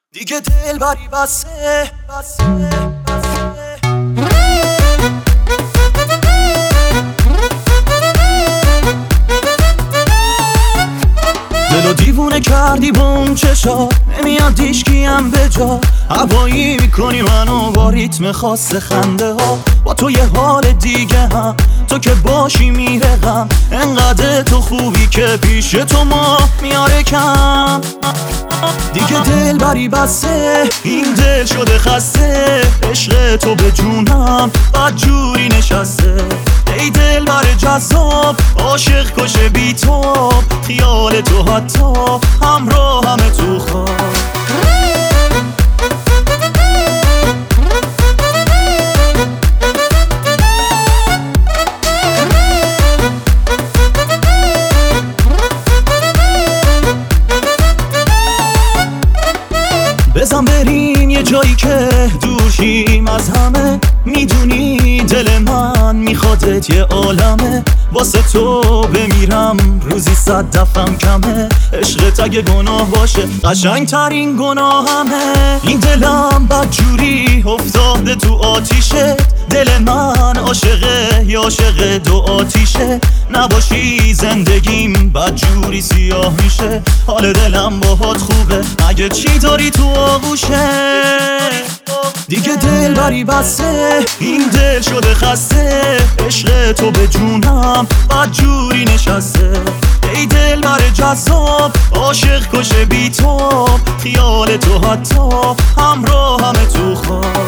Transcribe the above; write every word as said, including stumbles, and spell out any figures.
دیگه دل بری بسه بسه بسه دلو دیوونه کردی با اون چشا، نمیاد هیچکیم به جا. هوایی میکنی منو با ریتم خاص خنده ها. با تو یه حال دیگه هم، تو که باشی میره غم. انقدر تو خوبی که پیش تو ما میاره کم. دیگه دل بری بسه، این دل شده خسته. عشق تو به جونم بد جوری نشسته. ای دل بر جذاب، عاشق کشه بی تو. خیال تو حتی همراه همه تو خواب. بزن بریم یه جایی که دور شیم از همه. میدونی دل من میخوادت یه عالمه. واسه تو بمیرم روزی صد دفعم کمه. عشقت اگه گناه باشه قشنگ ترین گناه همه. این دلم بدجوری افتاده تو آتیشه. دل من عاشقه یا عاشق دو آتیشه. نباشی زندگیم بدجوری سیاه میشه. حال دلم باهات خوبه، مگه چی داری تو آغوشه؟ دیگه دل بری بسه، این دل شده خسته. عشق تو به جونم بدجوری نشسته. ای دل بر جذاب، عاشق کشه بی تو. خیال تو حتی همراه همه تو خواب.